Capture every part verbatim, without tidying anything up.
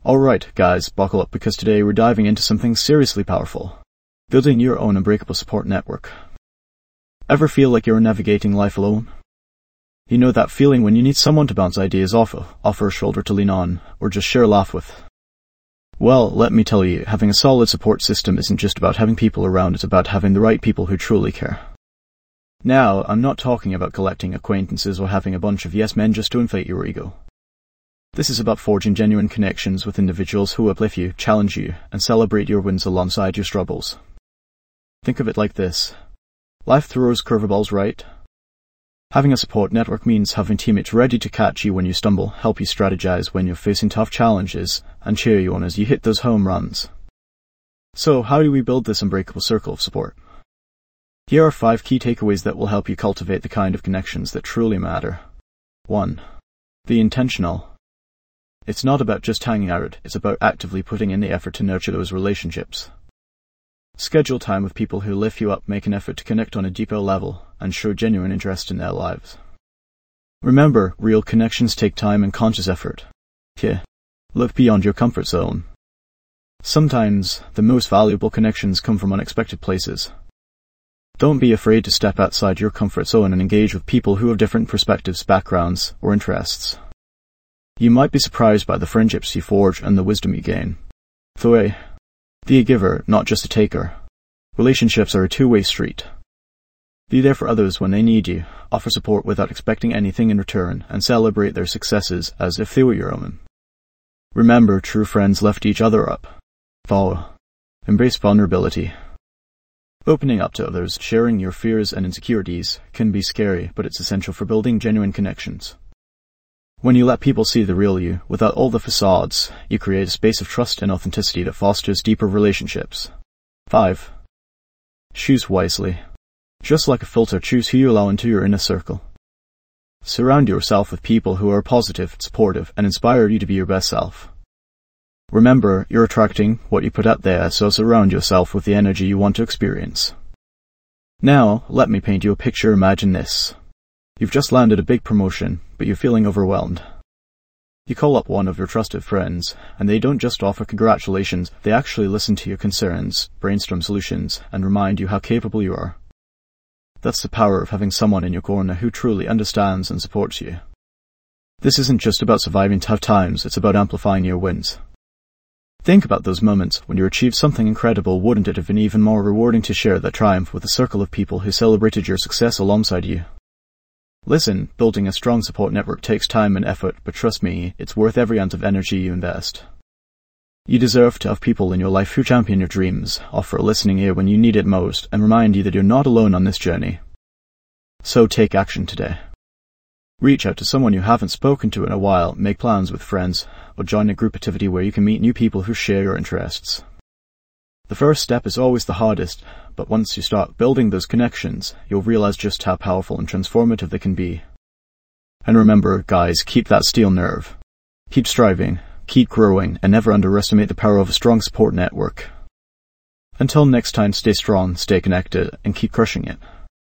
Alright, guys, buckle up because today we're diving into something seriously powerful. Building your own unbreakable support network. Ever feel like you're navigating life alone? You know that feeling when you need someone to bounce ideas off of, offer a shoulder to lean on, or just share a laugh with? Well, let me tell you, having a solid support system isn't just about having people around, it's about having the right people who truly care. Now, I'm not talking about collecting acquaintances or having a bunch of yes men just to inflate your ego. This is about forging genuine connections with individuals who uplift you, challenge you, and celebrate your wins alongside your struggles. Think of it like this. Life throws curveballs, right? Having a support network means having teammates ready to catch you when you stumble, help you strategize when you're facing tough challenges, and cheer you on as you hit those home runs. So, how do we build this unbreakable circle of support? Here are five key takeaways that will help you cultivate the kind of connections that truly matter. one. Be intentional. It's not about just hanging out, it's about actively putting in the effort to nurture those relationships. Schedule time with people who lift you up, make an effort to connect on a deeper level, and show genuine interest in their lives. Remember, real connections take time and conscious effort. Here, look beyond your comfort zone. Sometimes, the most valuable connections come from unexpected places. Don't be afraid to step outside your comfort zone and engage with people who have different perspectives, backgrounds, or interests. You might be surprised by the friendships you forge and the wisdom you gain. three. Be a giver, not just a taker. Relationships are a two-way street. Be there for others when they need you, offer support without expecting anything in return, and celebrate their successes as if they were your own. Remember, true friends lift each other up. four. Embrace vulnerability. Opening up to others, sharing your fears and insecurities, can be scary, but it's essential for building genuine connections. When you let people see the real you, without all the facades, you create a space of trust and authenticity that fosters deeper relationships. five. Choose wisely. Just like a filter, choose who you allow into your inner circle. Surround yourself with people who are positive, supportive, and inspire you to be your best self. Remember, you're attracting what you put out there, so surround yourself with the energy you want to experience. Now, let me paint you a picture. Imagine this. You've just landed a big promotion, but you're feeling overwhelmed. You call up one of your trusted friends, and they don't just offer congratulations, they actually listen to your concerns, brainstorm solutions, and remind you how capable you are. That's the power of having someone in your corner who truly understands and supports you. This isn't just about surviving tough times, it's about amplifying your wins. Think about those moments when you achieved something incredible. Wouldn't it have been even more rewarding to share that triumph with a circle of people who celebrated your success alongside you? Listen, building a strong support network takes time and effort, but trust me, it's worth every ounce of energy you invest. You deserve to have people in your life who champion your dreams, offer a listening ear when you need it most, and remind you that you're not alone on this journey. So take action today. Reach out to someone you haven't spoken to in a while, make plans with friends, or join a group activity where you can meet new people who share your interests. The first step is always the hardest, but once you start building those connections, you'll realize just how powerful and transformative they can be. And remember, guys, keep that steel nerve. Keep striving, keep growing, and never underestimate the power of a strong support network. Until next time, stay strong, stay connected, and keep crushing it.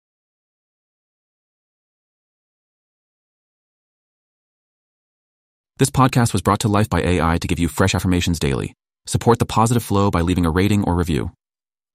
This podcast was brought to life by A I to give you fresh affirmations daily. Support the positive flow by leaving a rating or review.